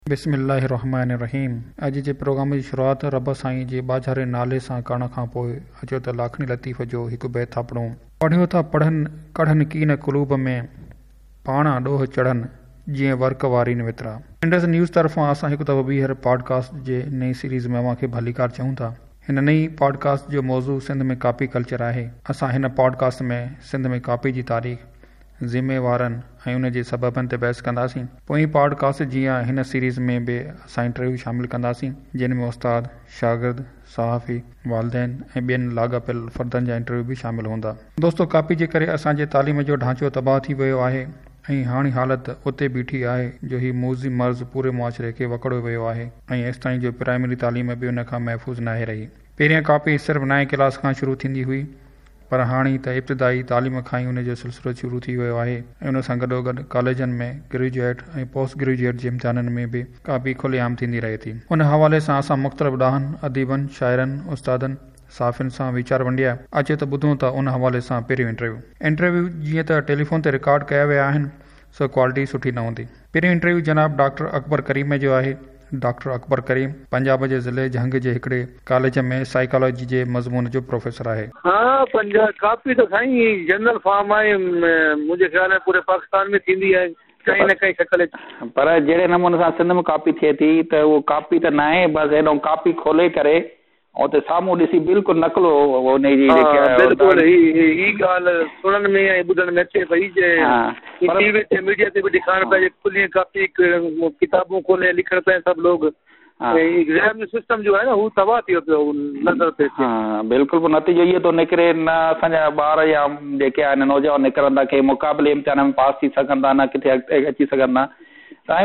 बिस्मिल्लाहिर्रहमानिर्रहीम। अॼु जे प्रोग्राम जी शुरूआत रब साईं जे बाज़ारे नाले सां करण खां पोइ अचो त लाखणी लतीफ़ जो हिकु बैत था पढ़ियो था पढ़नि कढ़नि कीन कुलूब में पाणा ॾोह चढ़नि जीअं वर्क वारीन वितरा। इंडस न्यूज़ तरफ़ां असां हिकु दफ़ो ॿीहर पॉडकास्ट जे नई सीरीज़ में अव्हांखे भलीकार चऊं था। हिन नई पॉडकास्ट जो मौज़ू सिंध में कापी कल्चर आहे। असां हिन पॉडकास्ट में सिंध में कापी जी तारीख़, ज़िम्मेवारनि ऐं उन जे सबबनि ते बहस कंदासीं। पोइ पॉडकास्ट जीअं हिन सीरीज़ में बि असां इंटरव्यू शामिलु कंदासीं, जिन में उस्ताद, शागिर्द, सहाफ़ी, वालदेन ऐं ॿियनि लाॻापियल फ़र्दनि जा इंटरव्यू बि शामिलु हूंदा। दोस्तो, कापी जे करे असांजे तालीम जो ढांचो तबाह थी वियो आहे ऐं हाणे हालति उते बीठी आहे जो ही मूज़ी मर्ज़ पूरे मुआशिरे खे वकड़ियो वियो आहे ऐं एसि ताईं जो प्राइमरी तालीम बि उन खां महफ़ूज़ नाहे रही। पहिरियां कापी सिर्फ़ु 9 क्लास खां शुरू थींदी हुई, पर हाणे त इब्तिदाई तालीम खां ई उन जो सिलसिलो शुरू थी वियो आहे ऐं उन सां गॾोगॾु कॉलेजनि में ग्रेजुएट ऐं पोस्ट ग्रेजुएट जे इम्तिहाननि में बि कापी खुलेआम थींदी रहे थी। उन हवाले सां असां मुख़्तलिफ़ ॾाहनि, अदीबनि, शाइरनि, उस्तादनि, साफ़िन सां वीचार वंडिया। अचे त ॿुधूं था उन हवाले सां पहिरियों इंटरव्यू जीअं त टेलीफोन ते रिकॉर्ड कया विया आहिनि, सो क्वालिटी सुठी न हूंदी। पहिरियों इंटरव्यू जनाब डॉक्टर अकबर करीम जो आहे। डॉक्टर अकबर करीम पंजाब जे ज़िले जंग जे हिकिड़े कॉलेज में साइकोलॉजी जे मज़मून जो प्रोफेसर आहे। हाँ, पंजाब कापी तो साईं जनरल फॉर्म आहे, मुझे ख्याल है पूरे पाकिस्तान में थींदी है कहीं न कहीं शक्ल। पर जहिड़े नमूने सां सिंध में कापी थिए थी त उहो कापी त न आहे, बसि हेॾो कापी खोले करे ऐं त साम्हूं ॾिसी बिल्कुलु नकलो हुनजी बिल्कुलु ही ॻाल्हि सुणण में ऐं ॿुधण में अचे पई जे टीवी ते मीडिया ते बि ॾेखारण पिया, खुली कापी किताबूं खोले लिखण पिया सभु लोग। एग्जाम सिस्टम जो आहे न हू तबाह थी वियो पियो नज़र पे। हाँ बिल्कुलु, नतीजो इहो थो निकिरे, न असांजा ॿार या जेके आहिनि नौजवान निकिरंदा के मुक़ाबले इम्तिहान में पास थी सघंदा, न किथे अॻिते अची सघंदा। तव्हां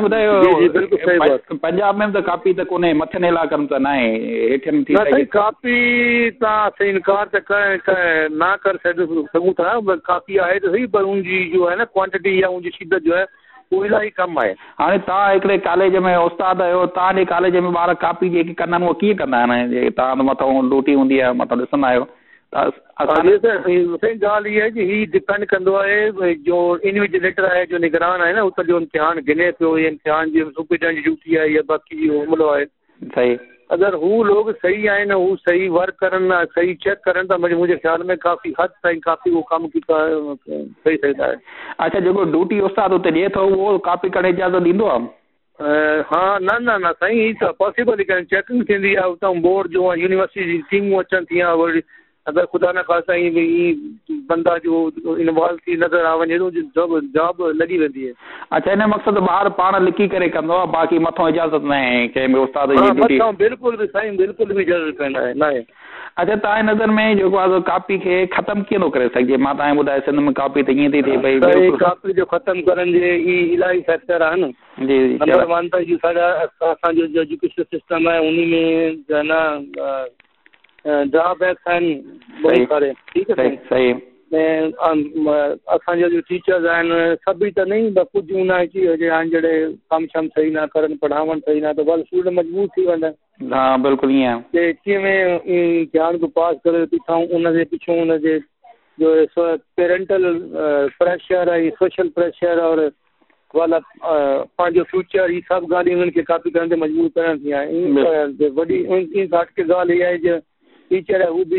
ॿुधायो पंजाब में त कापी त कोन्हे, मथनि इलाइक़नि त न आहे, हेठिन थी सही कापी तव्हां इनकार त ना कर सघूं था, कापी आहे त सही, पर उनजी जो है न क्वांटिटी या उनजी शिदत जो है उहो इलाही कम आहे। हाणे तव्हां हिकिड़े कॉलेज में उस्ताद आहियो, तव्हांजे कॉलेज में ॿार कापी जेके कंदा आहिनि उहो कीअं कंदा आहिनि? तव्हां त मथां ड्यूटी हूंदी आहे, मथां ॾिसंदा आहियो। सही ॻाल्हि इहा आहे कि ही डिपेंड कंदो आहे जो इन्विजिलेटर आहे, जो निगरान आहे न, उते जो इम्तिहान गिने पियो, या इम्तिहान जी सुपरिटेंडेंट ड्यूटी आहे या बाक़ी हमलो आहे। सही, अगरि हू लोग सही आहिनि, हू सही वर्क करनि, सही चेक करनि त मुंहिंजे ख्याल में काफ़ी हद ताईं काफ़ी उहो कमु सही सघंदा आहे। अच्छा, जेको ड्यूटी उस्ताद उते ॾिए थो उहो कापी कढण जी इजाज़त ॾींदो आहे? हाँ, न साईं, ही त पॉसिबल ई चेकिंग थींदी आहे, उतां बोर्ड जो यूनिवर्सिटी जी टीमूं अचनि थी, वरी अगरि ख़ुदा न ख़ास्ता ई बंदा जो इन्वॉल्व थी नज़र आ वञे तो जॉब लॻी वेंदी आहे। अच्छा, हिन मक़सदु ॿार पाण लिखी करे कंदो आहे, बाक़ी मथां इजाज़त न आहे कंहिं बि उस्ताद जी ड्यूटी? बिल्कुलु बि साईं, बिल्कुलु बि इजाज़त न आहे। अच्छा, तव्हांजे नज़र में जेको आहे कापी खे ख़तमु कीअं थो करे सघिजे? मां तव्हांखे ॿुधाए सिंध में कापी त ईअं थी थिए भई कापी जो ख़तमु करण जे इलाही फैक्टर आहिनि। जी, नंबर वन त असांजो जो एजुकेशन सिस्टम आहे उन में जो है न ड्रॉबैक्स आहिनि बहुत सारे। ठीकु आहे सही। असांजा जो टीचर्स आहिनि सभई त नहीं, कुझु हूंदा आहिनि कि जहिड़े कमु शम सही न करनि, पढ़ावनि सही न, त बस स्टूडेंट मजबूर थी वेंदा। हाँ बिल्कुलु ईअं आहे। कीअं में इम्तिहान को पास करे पिछां उनजे पिछों उनजे जो पेरेंटल प्रेशर ऐं सोशल प्रेशर और वाला पंहिंजो फ्यूचर, ही सभु ॻाल्हियूं उन्हनि खे कापी करण ते मजबूर करण थी आहे। वॾी घाट की ॻाल्हि इहा आहे जो टीचर है वो भी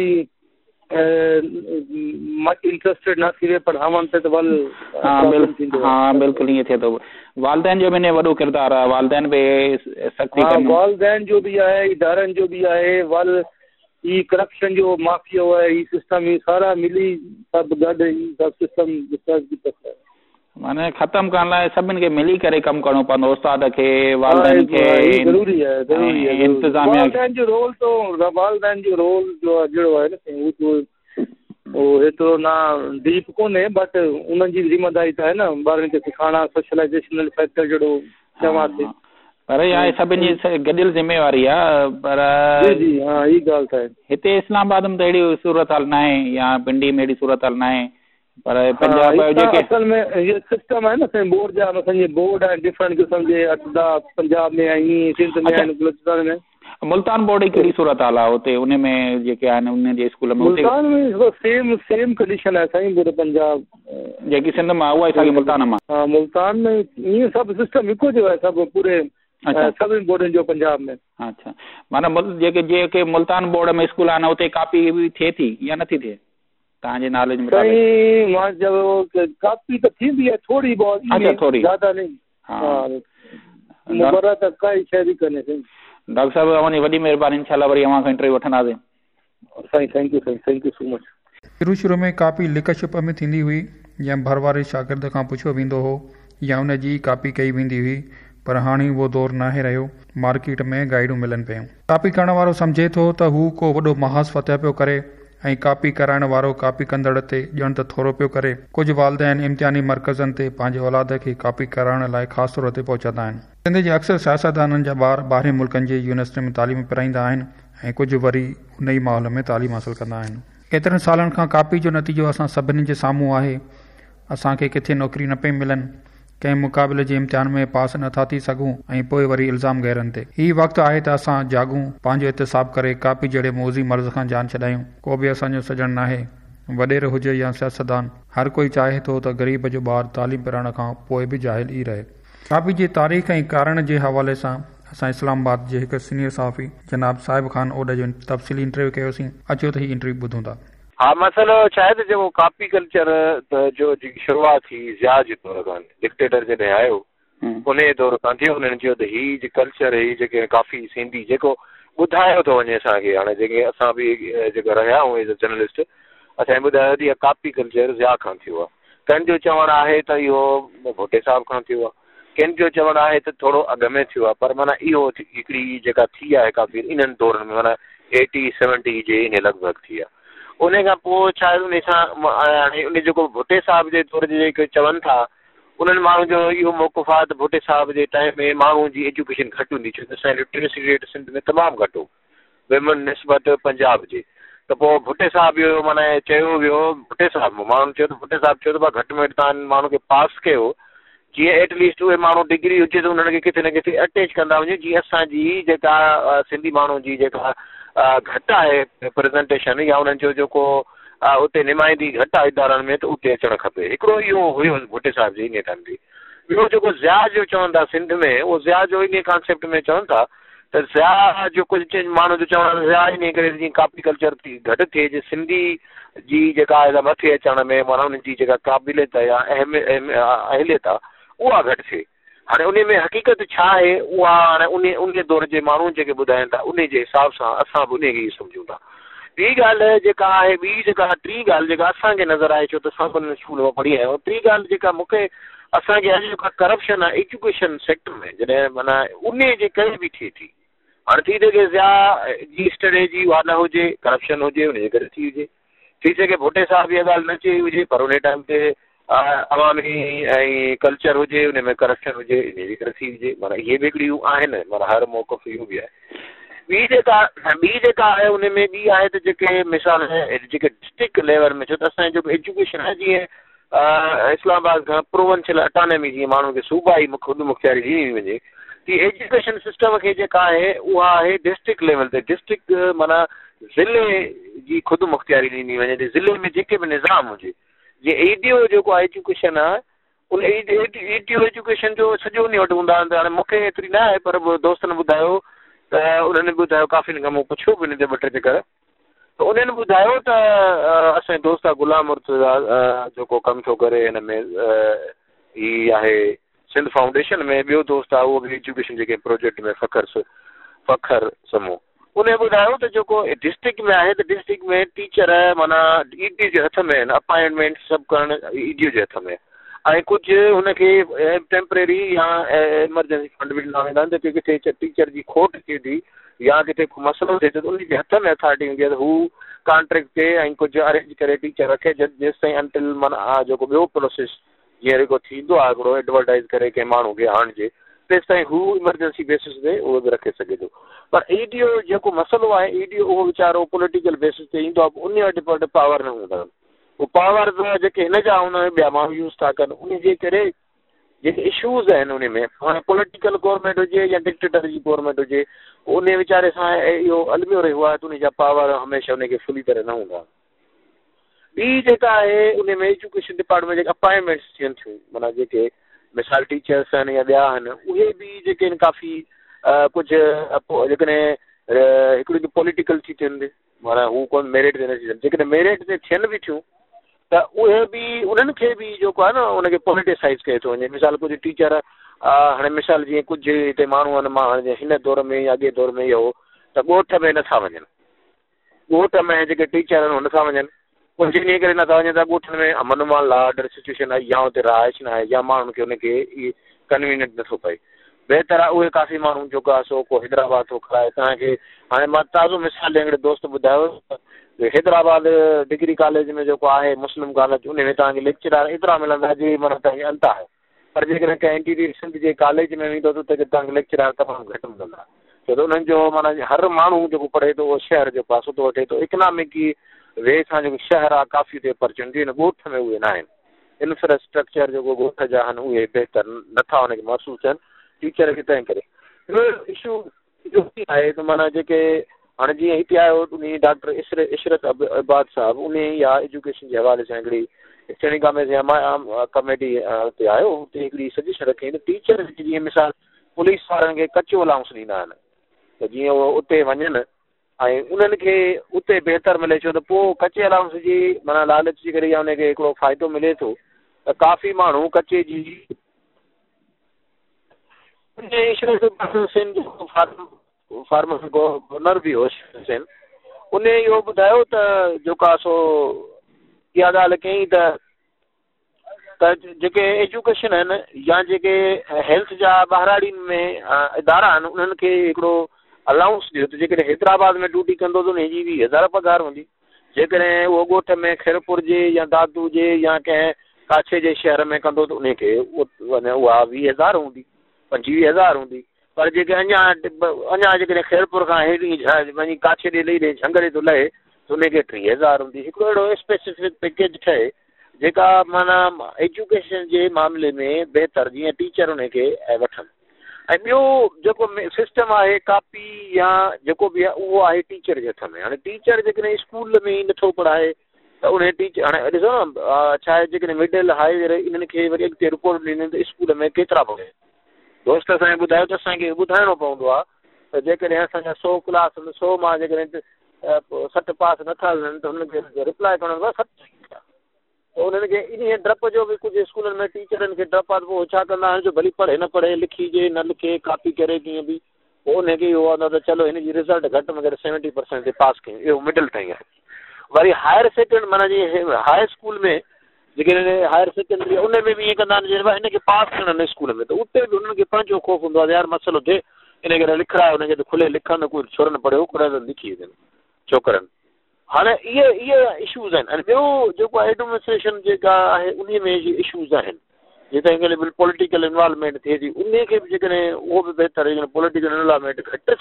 मच इंटरेस्टेड न थी पढ़ावनि ते, त वल हाँ बिल्कुलु ईअं थिए थो। वालदेन जो बि इन वॾो किरदारु आहे, वालदेन बि सख़्ती कनि। वालदेन जो बि आहे, इदारनि जो बि आहे, वल ही करप्शन जो माफियो आहे, ही सिस्टम ही सारा मिली सभु गॾु ही सभु सिस्टम माने ख़तमु करण लाइ सभिनि खे मिली करे कमु करणो पवंदो, उस्ताद खे, वालदेन खे, ज़रूरी आहे इंतिज़ामिया। वालदेन जो रोल तो वालदेन जो रोल जो अहिड़ो आहे न, वो हेतिरो न डीप कोन्हे, बट उन्हनि जी ज़िम्मेदारी त आहे न ॿारनि खे सिखाइणा, सोशलाइजेशनल फैक्टर जहिड़ो चवां थी। पर इहा सभिनी जी गॾियल ज़िम्मेवारी आहे। पर जी हाँ, ही ॻाल्हि त आहे। हिते इस्लामाबाद में त अहिड़ी सूरत हाल न आहे, या पिंडी में अहिड़ी सूरत हाल न आहे, पर पंजाब जेके असल में ये सिस्टम है ना, बोर्ड जा असांजे बोर्ड आहे डिफरेंट क़िस्म जे अदा पंजाब में ऐं सिंध में आहिनि, बलूचिस्तान में। मुल्तान बोर्ड जी कहिड़ी सूरत हाल आहे हुते? उन में जेके आहिनि उन जे स्कूल में मुल्तान में सेम कंडीशन आहे साईं, पूरे पंजाब जेकी सिंध मां उहा ई साॻी मुल्तान मां। हाँ, मुल्तान में ईअं सभु सिस्टम हिकु जो आहे, सभु पूरे सभिनी बोर्डनि जो पंजाब में। अच्छा, माना जेके मुल्तान बोर्ड में स्कूल आहिनि उते कापी बि थिए थी या नथी थिए तव्हांजे नॉलेज में? साईं मां चयो कापी त थींदी आहे थोरी बहुत, थोरी ज्यादा नहीं। मुबरा त काई शइ बि कोन्हे साईं। डॉक्टर साहब तव्हांजी वॾी महिरबानी, इंशाल्लाह वरी अव्हां खां इंटरव्यू वठंदासीं साईं। थैंक यू साईं, थैंक यू सो मच। शुरू में कापी लिक छिप में थींदी हुई या भर वारे शागिर्द खां पुछियो वेंदो हो या उन जी कापी कई वेंदी हुई, पर हाणे उहो दौरु नाहे रहियो। मार्केट में गाइडूं मिलनि पियूं। कापी करण वारो सम्झे थो त हू को वॾो महाज़ फतह पियो करे ऐं कापी कराइण वारो कापी कंदड़ ते ॼण त थोरो पियो करे। कुझु वालदेन इम्तिहानी मर्कज़नि ते पंहिंजे औलाद खे कापी कराइण लाइ ख़ासि तौर ते पहुचंदा आहिनि। सिंध जे अक्सर सियासतदाननि जा ॿार ॿाहिरि मुल्कनि जी यूनिवर्सिटी में तालीम पिराईंदा आहिनि ऐं कुझु वरी उन ई माहौल में तालीम हासिलु कंदा आहिनि। एतिरनि सालनि खां कापी जो नतीजो असां सभिनी जे साम्हूं आहे। असांखे किथे नौकिरी न पई मिलनि, कंहिं मुक़ाबले जे इम्तिहान में पास नथा थी सघूं ऐं पोइ वरी इल्ज़ाम गैरनि ते। हीउ वक़्तु आहे त असां जागूं, पंहिंजो एहतिसाब करे कापी जहिड़े मौज़ी मर्ज़ खां जान छॾायूं। को बि असांजो सॼणु नाहे, वॾेर हुजे या सियासतदान, हर कोई चाहे थो त ग़रीब जो ॿारु तालीम पिराइण खां पोइ बि जाहिल ई रहे। कापी जी तारीख़ ऐं कारण जे हवाले सां असां इस्लामाबाद जे हिकु सीनियर सहाफ़ी जनाब साहिब ख़ान ओडे जो तफ़सीली इंटरव्यू कयोसीं। अचो त हीउ इंटरव्यू ॿुधूं था। हाँ, मसइलो छा आहे त जेको कापी कल्चर जो जेकी शुरूआत थी ज़िया जे दौर खां, डिक्टेटर जॾहिं आयो उन दौर खां थियो। उन्हनि चयो त हीउ जे कल्चर ही जेके काफ़ी सिंधी जेको ॿुधायो थो वञे असांखे, हाणे जेके असां बि जेको रहिया आहियूं एज़ अ जर्नलिस्ट, असांखे ॿुधायो त इहा कापी कल्चर ज़िया खां थियो आहे। कंहिंजो चवणु आहे त इहो भुट्टे साहिब खां थियो आहे, कंहिंजो चवणु आहे त थोरो अॻु में थियो आहे, पर माना इहो हिकिड़ी जेका थी आहे काफ़ी इन्हनि दौरनि में, माना 80-70 जे इन लॻभॻि थी आहे। उन खां पोइ छा आहे, उन सां हाणे उन जेको भुट्टे साहिब जे दौर जे जेके चवनि था, उन्हनि माण्हुनि जो इहो मौक़ुफ़ आहे त भुट्टे साहिब जे टाइम में माण्हुनि जी एजुकेशन घटि हूंदी, छो त असांजी लिटरेसी रेट सिंध में तमामु घटि हो विमन निस्बत पंजाब जे। त पोइ भुट्टे साहिब इहो माना चयो वियो, भुट्टे साहिब माण्हुनि चयो त भुट्टे साहिब चयो त घटि में घटि तव्हां माण्हू खे पास कयो, जीअं एटलीस्ट उहे माण्हू डिग्री हुजे त उन्हनि खे किथे न किथे अटैच कंदा वञे, जीअं असांजी जेका सिंधी माण्हू जी जेका घटि आहे प्रेज़ेंटेशन या उन्हनि जो जेको उते नुमाइंदी घटि आहे इदारनि में, त उते अचणु खपे। हिकिड़ो इहो हुयो भुट्टे साहिब जे इन टाइम ते। ॿियो जेको ज़िया जो चवनि था सिंध में, उहो ज़िया जो इन कॉन्सेप्ट में चवनि था त ज़िया जो कुझु माण्हू जो चवणु ज़िया इन करे जीअं कापी कल्चर थी घटि थिए, जे सिंधी जी जेका आहे मथे अचण में माना उन्हनि जी जेका क़ाबिलियत या अहलियत आहे उहा घटि थिए। हाणे उन में हक़ीक़त छा आहे उहा हाणे उन दौर जे माण्हू जेके ॿुधाइनि था उन जे हिसाब सां असां बि उन खे ई सम्झूं था। ॿी ॻाल्हि जेका आहे, ॿी जेका टी ॻाल्हि जेका असांखे नज़र आहे, छो त असां उन स्कूल में पढ़ी आहियूं, टी ॻाल्हि जेका मूंखे असांखे अॼु जेका करप्शन आहे एजुकेशन सेक्टर में, जॾहिं माना उन जे करे बि थिए थी। हाणे थी सघे ज़िया जी स्टडी जी उहा न हुजे, करप्शन हुजे, उनजे करे थी हुजे। थी सघे भुट्टे साहिब इहा ॻाल्हि न चई हुजे, पर उन टाइम ते अवामी ऐं कल्चर हुजे, उन में करप्शन हुजे, इन जे करे थी हुजे। माना इहे बि हिकिड़ियूं आहिनि, माना हर मौक़ुफ़ इहो बि आहे। ॿी जेका आहे उन में ॿी आहे त जेके मिसाल जेके डिस्ट्रिक्ट लेवल में, छो त असांजो जेको एजुकेशन आहे जीअं इस्लामाबाद खां प्रोविंशियल अटानमी, जीअं माण्हू खे सूबाई ख़ुदि मुख़्तियारी ॾिनी वञे, तीअं एजुकेशन सिस्टम खे जेका आहे उहा आहे डिस्ट्रिक्ट लेवल ते। डिस्ट्रिक्ट माना ज़िले जी ख़ुदि मुख़्तियारी ॾिनी वञे, ज़िले में जेके बि निज़ाम हुजे। जीअं ईडीओ जेको आहे एजुकेशन आहे, उन ईडीओ एजुकेशन जो सॼो उन वटि हूंदा आहिनि। हाणे मूंखे एतिरी न आहे, पर दोस्तनि ॿुधायो त उन्हनि ॿुधायो, काफ़ी खां मूं पुछियो बि हिन ते ॿ टे चकर, त उन्हनि ॿुधायो त असांजे दोस्त आहे गुलाम मुर्तज़ा जेको कमु थो करे हिन में, ही आहे सिंध फाउंडेशन में। ॿियो दोस्त आहे उहो बि एजुकेशन जेके प्रोजेक्ट में फ़खर समूह, उन ॿुधायो त जेको डिस्ट्रिक्ट में आहे त डिस्ट्रिक्ट में टीचर माना ईडीओ जे हथ में आहिनि, अपॉइंटमेंट सभु करणु ईडीओ जे हथ में, ऐं कुझु हुनखे टेम्परेरी या एमरजेंसी फंड बि ॾिना वेंदा आहिनि, त किथे टीचर जी खोट थिए थी या किथे मसइलो थिए थो त उनजे हथ में अथॉरिटी हूंदी आहे त हू कॉन्ट्रेक्ट ते ऐं कुझु अरेंज करे टीचर रखे, जेसि ताईं अंटिल माना जेको ॿियो प्रोसेस जीअं जेको थींदो आहे हिकिड़ो एडवर्टाइज़ करे कंहिं माण्हू खे आणिजे, तेसि ताईं हू इमरजेंसी बेसिस ते उहो बि रखे सघे थो। पर ईडीओ जेको मसइलो आहे, ईडीओ उहो वीचारो पॉलिटिकल बेसिस ते ईंदो आहे, उन वटि पावर न हूंदा आहिनि। उहो पावर जेके हिन जा हूंदा आहिनि ॿिया माण्हू यूज़ था कनि, उन जे करे जेके इशूज़ आहिनि उन में, हाणे पॉलिटिकल गवर्नमेंट हुजे या डिक्टेटर जी गवर्नमेंट हुजे, उन वीचारे सां इहो अलमियो रहियो आहे त उन जा पावर हमेशह उनखे फुली तरह न हूंदा। ॿी जेका आहे उन में एजुकेशन डिपार्टमेंट जेके अपॉइंटमेंट्स थियनि थियूं, माना जेके मिसाल टीचर्स आहिनि या ॿिया आहिनि उहे बि जेके आहिनि काफ़ी कुझु जेकॾहिं हिकिड़ी पॉलिटिकल थी थियनि माना हू कोन मेरिट ते नथी थियनि जेकॾहिं मेरिट ते थियनि बि थियूं त उहे बि उन्हनि खे बि जेको आहे न उनखे पॉलिटिसाइज़ कयो थो वञे मिसाल कुझु टीचर हाणे मिसाल जीअं कुझु हिते माण्हू आहिनि मां हाणे हिन दौर में या अॻे दौर में इहो त ॻोठ में नथा वञनि ॻोठ में जेके टीचर आहिनि नथा वञनि पोइ जिन करे नथा वञनि त ॻोठनि में अमन लॉ ऑर्डर सिचुएशन आहे या हुते रहाइश न आहे या माण्हुनि खे उनखे कन्वीनियंट नथो पए बहितर आहे उहे काफ़ी माण्हू जेको आहे सो को हैदराबाद थो कराए तव्हांखे हाणे मां ताज़ो मिसाल हिकिड़े दोस्त ॿुधायो हैदराबाद डिग्री कॉलेज में जेको आहे मुस्लिम कॉलेज उन में तव्हांखे लेक्चरार एतिरा मिलंदा जीअं माना तव्हांखे अंत आहे पर जेकॾहिं कंहिं इंटीरियर सिंध जे कॉलेज में वेंदो त उते तव्हांखे लेक्चरार तमामु घटि मिलंदा छो त उन्हनि जो माना हर माण्हू जेको पढ़े थो उहो शहर जेको आहे सुठो वठे थो इकनॉमिकी वे सां जेको शहर आहे काफ़ी हुते ऑपॉर्चुनिटी आहिनि ॻोठ में उहे न आहिनि इंफ्रास्ट्रक्चर जेको ॻोठ जा आहिनि उहे बहितर नथा हुनखे महसूसु थियनि टीचर खे तंहिं करे ॿियो इशू आहे त माना जेके हाणे जीअं हिते आयो उन डॉक्टर इशरत इबाद साहिबु उन या एजुकेशन जे हवाले सां हिकिड़ी स्टडी कमेटी हुते आयो हुते हिकिड़ी सजेशन रखी त टीचर जीअं मिसाल पुलिस वारनि खे कचो अलाउंस ॾींदा आहिनि त जीअं उहो उते वञनि ऐं उन्हनि खे उते बहितर मिले छो त पोइ कचे अलाउंस जी माना लालच जी करे या उनखे हिकिड़ो फ़ाइदो मिले थो त काफ़ी माण्हू कचे जी फार्मर गवर्नर बि हो सेन उन इहो ॿुधायो त जेको आहे सो इहा ॻाल्हि कई त जेके एजुकेशन आहिनि या जेके हेल्थ जा ॿाहिराड़ियुनि में इदारा आहिनि उन्हनि खे हिकिड़ो अलाउंस ॾियो त जेकॾहिं हैदराबाद में ड्यूटी कंदो त उनजी 20,000 पघार हूंदी जेकॾहिं उहो ॻोठ में खैरपुर जे या दादू जे या कंहिं काछे जे शहर में कंदो त उनखे उहा 20,000 हूंदी 25,000 हूंदी पर जेके अञा जेकॾहिं खैरपुर खां हेॾी वञी काछे ॾे लही ॾे झंगरे थो लहे त उनखे 30,000 हूंदी हिकिड़ो अहिड़ो स्पेसिफिक पैकेज ठहे जेका माना एजुकेशन जे मामले में बहितर जीअं टीचर उनखे वठनि ऐं ॿियो जेको सिस्टम आहे कापी या जेको बि आहे उहो आहे टीचर जे हथ में हाणे टीचर जेकॾहिं स्कूल में ई नथो पढ़ाए त उन टीचर हाणे ॾिसो न छा आहे जेकॾहिं मिडिल हायर इन्हनि खे वरी अॻिते रिपोर्ट ॾींदा त स्कूल में केतिरा पढ़े दोस्त असांखे ॿुधायो त असांखे ॿुधाइणो पवंदो आहे त जेकॾहिं असांजा 100 क्लास 100 मां जेकॾहिं 60 पास नथा हलनि त हुनखे रिप्लाए करणो आहे 70 त उन्हनि खे इन डप जो बि कुझु स्कूलनि में टीचरनि खे डप आहे पोइ छा कंदा आहिनि जो भली पढ़े न पढ़े लिखीजे न लिखे कापी करे कीअं बि पोइ उनखे इहो आहे त चलो हिन जी रिज़ल्ट घटि में घटि 70% ते पास कयूं इहो मिडिल ताईं आहे वरी हायर सेकेंड माना जीअं हायर स्कूल में जेके हायर सेकेंडरी उन में बि ईअं कंदा आहिनि भाई हिनखे पास करणु स्कूल में त उते बि उन्हनि खे पंहिंजो ख़ौफ़ हूंदो आहे यार मसइलो थिए इन करे लिखाए हुनखे त खुले लिखनि कोई छोरनि पढ़ियो कोन त लिखी वञनि छोकिरनि हाणे इहे इशूज़ आहिनि ऐं ॿियो जेको एडमिनिस्ट्रेशन जेका आहे उन में इशूज़ आहिनि जीअं त पॉलिटिकल इन्वॉल्वमेंट थिए थी उन खे बि जेकॾहिं उहो बि बहितर पॉलिटिकल इन्वॉल्वमेंट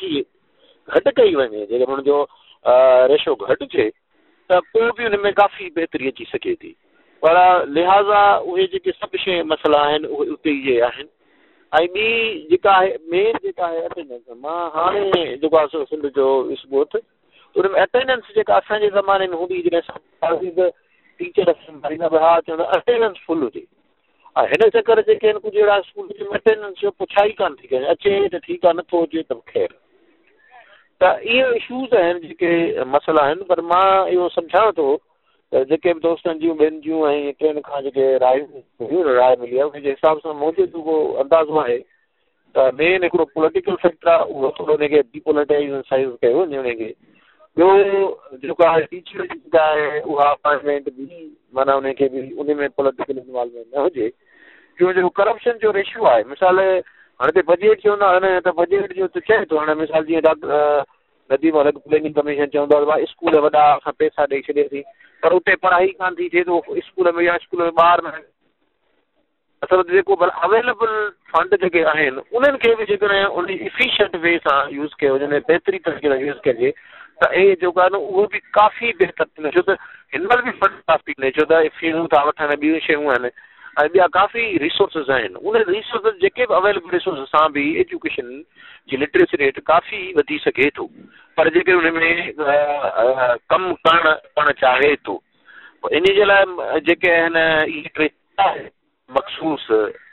घटि कई वञे जेकॾहिं हुनजो रेशो घटि थिए त पोइ बि हुन में काफ़ी बहितरी अची सघे थी पर लिहाज़ा उहे जेके सभु शइ मसइला आहिनि उहे उते ई आहिनि ऐं ॿी जेका आहे मेन जेका आहे अटेंडेंस मां हाणे जेको आहे सिंध जो ॾिसबो उन में अटेंडेंस जेका असांजे ज़माने में हूंदी जॾहिं टीचर न हा चवंदा अटेंडेंस फुल हुजे ऐं हिन चकर जेके आहिनि कुझु अहिड़ा स्कूल में अटेंडेंस जो पुछाई कान थी कजे अचे त ठीकु आहे नथो अचे त ख़ैरु त इहे इशूज़ आहिनि जेके मसइला आहिनि पर मां इहो सम्झां थो त जेके बि दोस्तनि जूं ॿियनि जूं ऐं टिनि खां जेके राय मिली आहे उनजे हिसाब सां मुंहिंजो जेको अंदाज़ो आहे त मेन हिकिड़ो पॉलिटिकल फैक्टर आहे उहो थोरो उनखे डिपोलिटाइज़ाइज़ कयो वञे उनखे ॿियो जेको आहे टीचर जेका आहे उहा अपॉइंटमेंट बि माना उनखे बि उन में पॉलिटिकल इन्वॉल्वमेंट न हुजे ॿियो जेको करप्शन जो रेशियो आहे मिसाल हाणे त बजट चवंदा आहिनि त बजट जो त चए थो हाणे मिसाल जीअं डॉक्टर नदीम अलॻि प्लेनिंग कमीशन चवंदो आहे भाई स्कूल वॾा असां पैसा ॾेई छॾियासीं पर उते पढ़ाई कान थी थिए थो स्कूल में या स्कूल में ॿार न असल जेको अवेलेबल फंड जेके आहिनि उन्हनि खे बि जेकॾहिं उन इफिशिएंट वे सां यूज़ कयो वञे बहितरी तरीक़े सां यूज़ कजे त इहे जेको आहे न उहो बि काफ़ी बहितर थींदो छो त हिन महिल बि फंड काफ़ी थींदे छो त फीसूं था वठनि ॿियूं शयूं आहिनि ऐं ॿिया काफ़ी रिसोर्सिस आहिनि उन रिसोर्सिस जेके बि अवेलेबल रिसोर्सिस सां बि एजुकेशन जी लिटरेसी रेट काफ़ी वधी सघे थो पर जेके उन में कमु करणु चाहे थो इन जे लाइ जेके आहिनि इहे टे मख़सूस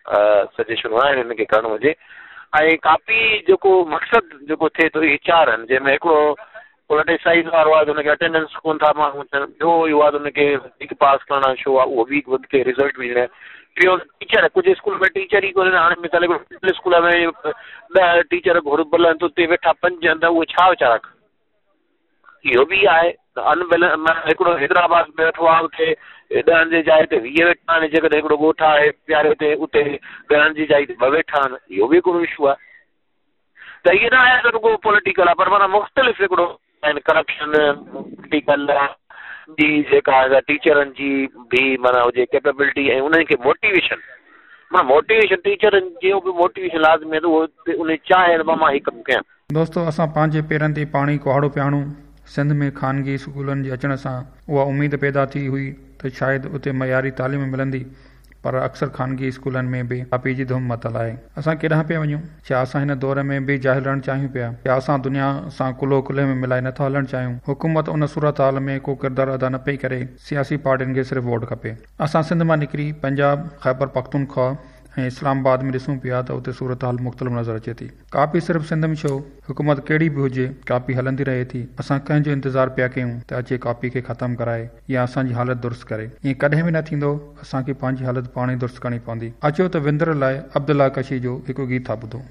सजेशनूं आहिनि हिनखे करणु हुजे। ऐं काफ़ी जेको मक़सदु जेको थिए थो इहे 4 आहिनि, जंहिंमें हिकिड़ो पोलिटिसाइज़ वारो आहे त हुनखे अटेंडेंस कोन था माण्हू थियनि, ॿियो इहो आहे त हुनखे वधीक पास करणु शो आहे, उहो बि वधीक रिज़ल्ट बि ॾियणु, टियों टीचर, कुझु स्कूल में टीचर ई कोन्हे। हाणे मिसाल मिडिल स्कूल में 10 टीचर घुरबल आहिनि त उते वेठा 5 आहिनि, त उहे छा वीचारा कनि, इहो बि आहे। अनबैलेंस हिकिड़ो हैदराबाद में वेठो आहे, उते 10 जी जाइ ते 20 वेठा आहिनि, जेकॾहिं हिकिड़ो ॻोठु आहे प्यारे ते उते 10 जी जाइ ते 2 वेठा आहिनि, इहो बि हिकिड़ो इशू आहे। त इहे न आहे त रुॻो पॉलिटिकल आहे, पर माना मुख़्तलिफ़ हिकिड़ो आहिनि, करप्शन पॉलिटिकल जी जेका टीचरनि जी बि माना हुजे कैपेबिलिटी, ऐं उन्हनि खे मोटिवेशन, माना मोटिवेशन टीचरनि जो बि मोटिवेशन लाज़मी आहे त उहो उन चाहे त मां हीउ कमु कयां। दोस्तो, असां पंहिंजे पेरनि ते पाणी कुहाड़ो पियाणो। सिंध में ख़ानगी स्कूलनि जे अचण सां उहा उमेद पैदा थी हुई त शायदि उते मयारी तालीम मिलंदी, पर अक्सर ख़ानगी स्कूलनि में बि कापी जी धूम मतल आहे। असां केॾांहुं पिया वञूं? छा असां हिन दौर में बि जाहिल रहणु चाहियूं पिया? या असां दुनिया सां कुलो कुले में मिलाए नथा हलणु चाहियूं? हुकूमत उन सूरत हाल में को किरदारु अदा न पई करे, सियासी पार्टियुनि खे सिर्फ़ु वोट खपे। असां सिंध मां निकिरी पंजाब, खैबर पख्तूनख्वा ऐं इस्लामाबाद में ॾिसूं पिया त उते सूरत हाल मुख़्तलिफ़ नज़र अचे थी। कापी सिर्फ़ु सिंध में छो, हुकूमत कहिड़ी बि हुजे, कापी हलंदी रहे थी। असां कंहिंजो इंतज़ारु पिया कयूं त अचे कापी खे ख़तमु कराए या असांजी हालत दुरुस्त करे? ईअं कॾहिं बि न थींदो। असांखे पंहिंजी हालत पाण ई दुरुस्त करणी पवंदी। अचो त विंदर लाइ अब्दुल्ला कशी जो हिकु गीत था ॿुधो।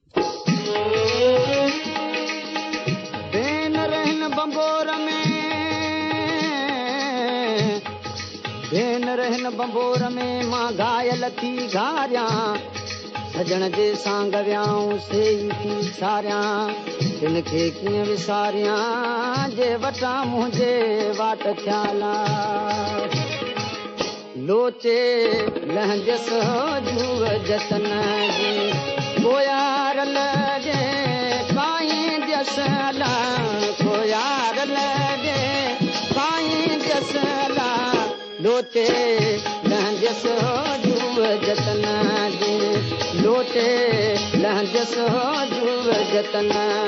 भेन रहन बंबोर में मां घायल थी घारियां, सजण जे सांग वियाऊं सेई थी सारियां, तिन खे कीअं विसारियां जे वटां मुंहिंजे वाट ख़्याला। लोचे लहंजस जूअ जतन जे कोयारल जे साईं जसला, कोयारल जे साईं जसला। लोटे लहंजस जूअ जतन जे, लोटे लहंजस जूअ जतन।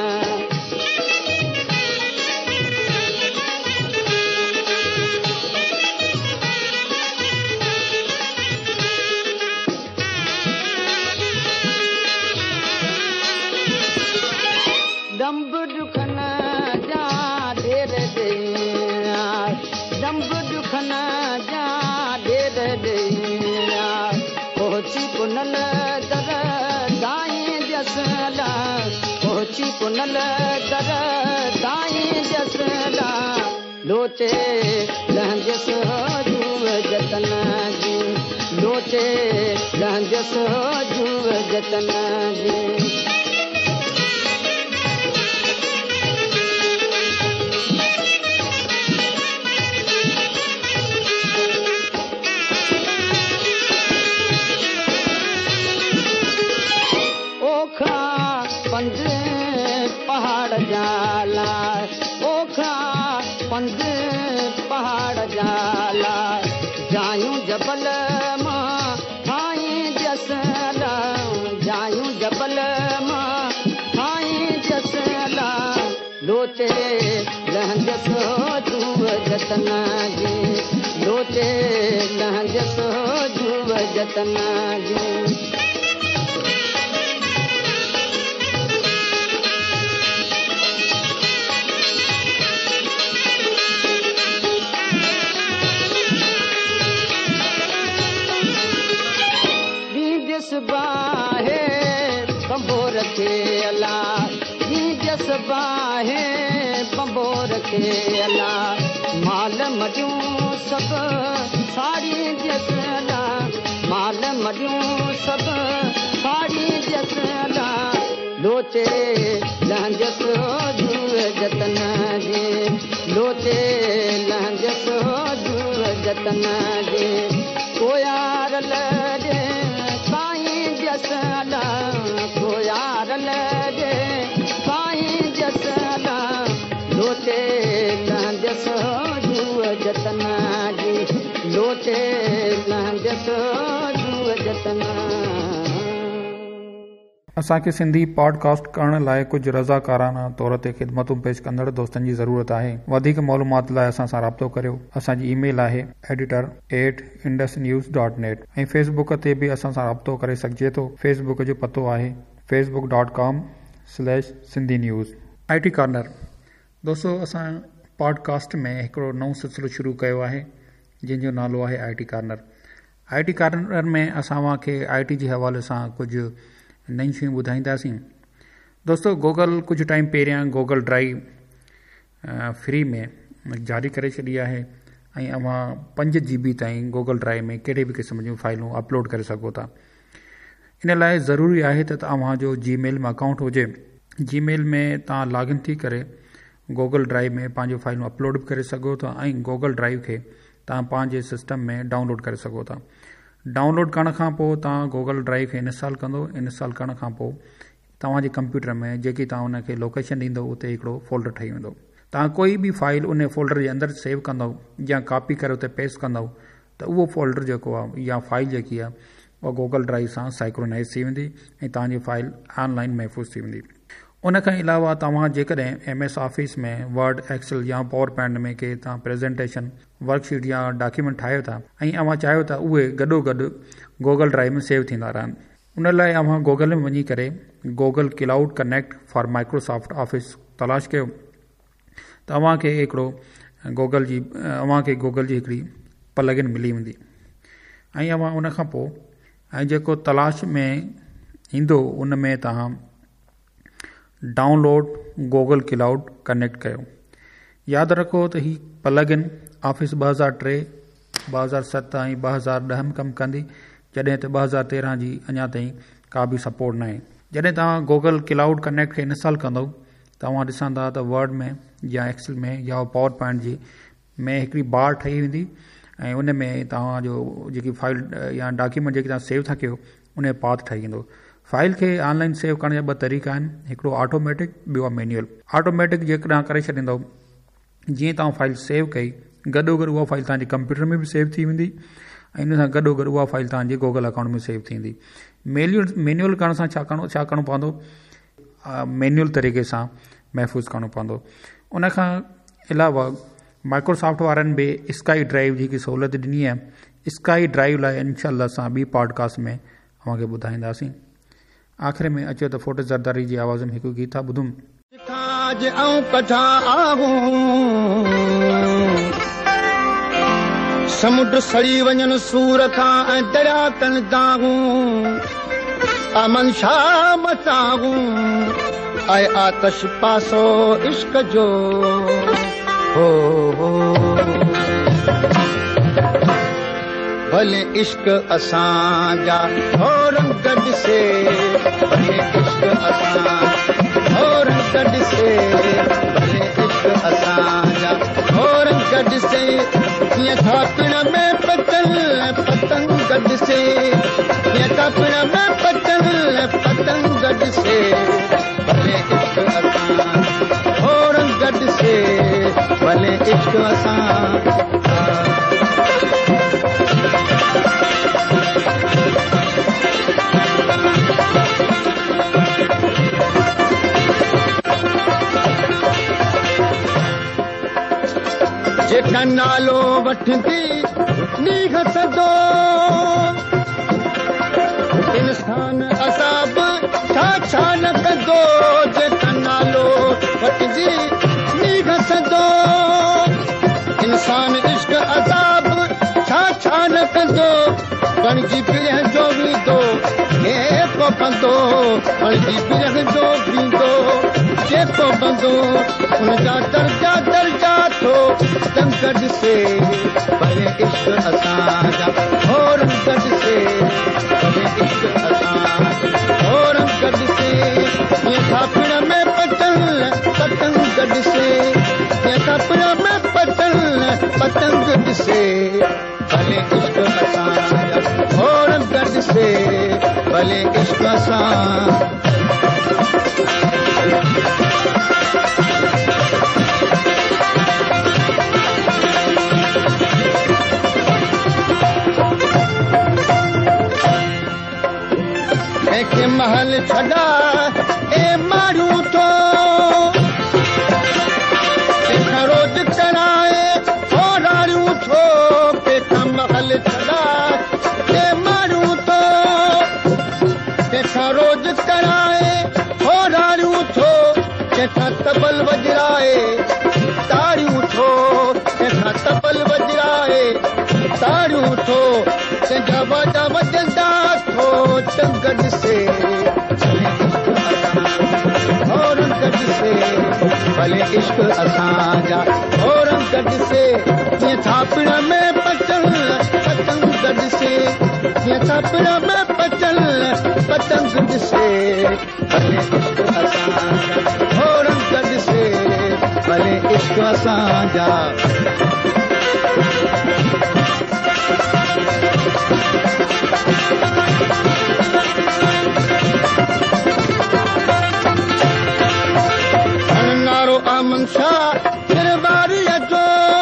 दंब दुखन जा ढेर ॾेया, दंब दुखन जा ढेर ॾेया, पहुची पुनल दर दाई जसला, पहुची पुनल दर दाई जसला। लोचे लहंजस जूअ जतन जी, लोचे लहंजस जूअ जतन जी। पंध पहाड़ जाला, ओखा पंध पहाड़ जाला, जायूं जबल मां ठाई जसला, जायूं जबल मां ठाई जसला। लोचे लहंजस जूअ जतन जी, लोचे लहंजस जूअ जतन जी। बाहे बंबोर खे अला, जस बाहे बंबोर खे अला, माल मडियूं सभु साड़ी जसला, माल मडियूं सभु साड़ी जसला। लोचे लहंजस जूअ जतन जे, लोचे लहंजस जूअ जतन जे। कोयारल जे साईं जसला, कोयारल जे साईं जसला। लोचे लहंजस जूअ जतन जी, लोचे लहंजस जूअ जतन। असांखे सिंधी पॉडकास्ट करण लाइ कुझु रज़ाकाराना तौर ते ख़िदमतूं पेश कंदड़ दोस्तनि जी ज़रूरत आहे। वधीक मालूमात लाइ असां सां राब्तो करियो। असांजी ईमेल आहे editor@indusnews.net ऐं फेसबुक ते बि असां सां राब्तो करे सघिजे थो। फेसबुक जो पतो आहे facebook.com/Sindhi News। IT कॉर्नर दोस्तो, असां पॉडकास्ट में हिकिड़ो नओं सिलसिलो शुरू कयो आहे जंहिंजो नालो आहे IT कॉर्नर। IT कॉर्नर में असां तव्हांखे IT जे हवाले सां कुझु नई शयूं ॿुधाईंदासीं। दोस्तो, गूगल कुझु टाइम पहिरियां गूगल ड्राइव फ्री में जारी करे छॾी आहे ऐं अव्हां 5 GB ताईं गूगल ड्राइव में कहिड़े बि क़िस्म जूं फाइलूं अपलोड करे सघो था। इन लाइ ज़रूरी आहे त तव्हांजो जीमेल में अकाउंट हुजे। जीमेल में तव्हां लॉगिन थी करे गूगल ड्राइव में पंहिंजूं फाइलूं अपलोड बि करे सघो था ऐं गूगल ड्राइव खे तव्हां पंहिंजे सिस्टम में डाउनलोड करे सघो था। डाउनलोड करण खां पोइ तव्हां गूगल ड्राइव खे इंस्टॉल कंदो। इंस्टॉल करण खां पोइ तव्हांजे कंप्यूटर में जेकी तव्हां उनखे लोकेशन ॾींदो उते हिकिड़ो फोल्डर ठही वेंदो। तव्हां कोई बि फाइल उन फोल्डर जे अंदरि सेव कंदव या कॉपी करे उते पेस्ट कंदव त उहो फोल्डर जेको आहे या फाइल जेकी आहे उहा गूगल ड्राइव सां साइक्रोनाइज़ थी वेंदी ऐं तव्हांजी फाइल ऑनलाइन महफ़ूज़ थी वेंदी। उन खां अलावा तव्हां जेकॾहिं MS ऑफिस में वर्ड, एक्सेल या पावर पॉइंट में के तव्हां प्रेज़ेंटेशन, वर्कशीट या डॉक्यूमेंट ठाहियो था ऐं अव्हां चाहियो था उहे गॾोगॾु गूगल ड्राइव में सेव थींदा रहनि, उन लाइ अव्हां गूगल में वञी करे Google cloud connect for Microsoft office तलाश कयो। तव्हांखे गूगल जी हिकिड़ी प्लगइन मिली वेंदी ऐं अव्हां उन खां पोइ ऐं जेको तलाश में ईंदो उन में तव्हां डाउनलोड गूगल क्लाउड कनेक्ट कयो। यादि रखो त ही प्लगइन ऑफिस 2003, 2007 ऐं 2010 में कमु कंदी, जॾहिं त 2013 जी अञा ताईं का बि सपोर्ट न आहे। जॾहिं तव्हां गूगल क्लाउड कनेक्ट खे इंस्टॉल कंदव तव्हां ॾिसंदा त वर्ड में या एक्सेल में या पावर पॉइंट जी में हिकिड़ी बार ठही वेंदी ऐं उन में तव्हांजो जेकी फाइल या डॉक्यूमेंट जेकी तव्हां सेव था कयो उन जो पाथ ठही वेंदो। फाइल खे ऑनलाइन सेव करण जा 2 तरीक़ा आहिनि, हिकिड़ो ऑटोमेटिक, ॿियो आहे मैनुअल। ऑटोमेटिक जेकॾहिं करे छॾींदव जीअं तव्हां फाइल सेव कई गॾोगॾु उहा फाइल तव्हांजे कंप्यूटर में बि सेव थी वेंदी ऐं इन सां गॾोगॾु उहा फाइल तव्हांजे गूगल अकाउंट में सेव थींदी। मैनुअल करण सां छा करिणो पवंदो, मैनुअल तरीक़े सां महफ़ूज़ करिणो पवंदो। उन खां अलावा माइक्रोसॉफ्ट वारनि बि स्काई ड्राइव जी सहूलियत ॾिनी आहे। स्काई ड्राइव लाइ इनशाअल्लाह असां ॿी पॉडकास्ट में अव्हांखे ॿुधाईंदासीं। आख़िर में अचो त फोटो ज़रदारी जी आवाज़ में हिकु गीत ॿुधूं। समुंड सड़ी वञनि सूर खां ऐं दरिया तन दागूं अमन शाम चाहूं ऐं आतश पासो इश्क जो हो भले इश्क असांजा हो रंग ॾिसे, भले इश्क असां हो रंग ॾिसे, भले इश्क असांजा हो रंग ॾिसे, कीअं थापिण में पतंग ॾिसे, कीअं थापिण में पतंग ॾिसे, भले इश्क असां हो रंग ॾिसे, भले इश्क असां जेका नालो वठंदी नीघ सदो इंसान असाब छा न कंदो, जेका नालो वठंदी नीघ सदो इंसान इश्क असाब छा न कंदो, बणजी पिरह जो वींदो जेको बंदो, बणजी पिरह जो वींदो जेको बंदो, उनजा दर्जा थो तंग ॾिसे, भले इश्क असांजा हो रंग ॾिसे, भले इश्क असां हो रंग ॾिसे, कीअं थापिण में पतंग ॾिसे, कीअं थापिण में पतंग ॾिसे, भले इश्क असांजा हो रंग ॾिसे, भले इश्क असां महल छॾा ए मारूं थो तंहिंखां रोज़ कराए होरारियूं थो तंहिंखां महल छॾा ए मारूं थो तंहिंखां रोज़ कराए होरारियूं थो तंहिंखां तबल वॼराए तारियूं थो तंहिंखां तबल वॼराए तारियूं थो तंहिंजा वाजा वॼंदा थो चंग ॾिसे और ॾिसे भले इश्क असांजा और ॾिसे जीअं थापड़ में पतंग पतंग ॾिसे जीअं थापड़ में पतंग पतंग ॾिसे भले इश्क असांजा और ॾिसे भले इश्क असांजा नारो अमन शाह दरबारीअ जो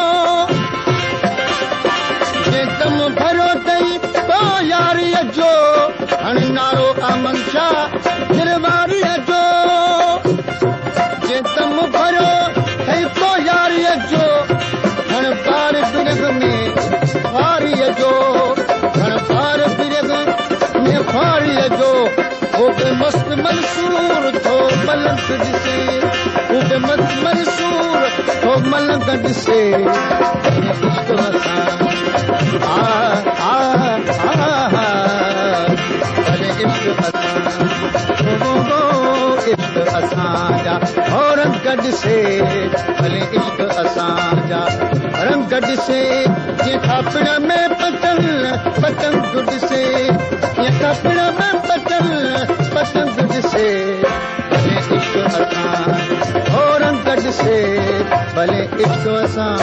जे दम भरियो अथई पोइ यारीअ जो हाणे नारो अमन शाह दरबारीअ जो जे दम भरियो अथई पोइ यारीअ जो हाणे पार बिरग में फारीअ जो हाणे पार बिरग में फारीअ जो हो बि मस्त मंसूर थो मलंग ॾिसे हो बि मस्त मंसूर थो मलंग ॾिसे इश्क असां भले इश्क असां इश्क असांजा हो रंग ॾिसे भले इश्क असांजा रंग ॾिसे जीअं थापड़ में पतंग पतंग ॾिसे जीअं थापड़ में पतंग पतंग ॾिसे भले इश्क असां हो रंग ॾिसे भले इश्क असां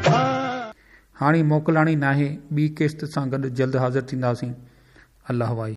हाणे मोकिलाणी नाहे ॿी किस्त सां गॾु जल्द हाज़िर थींदासीं। अल्लाह वाई।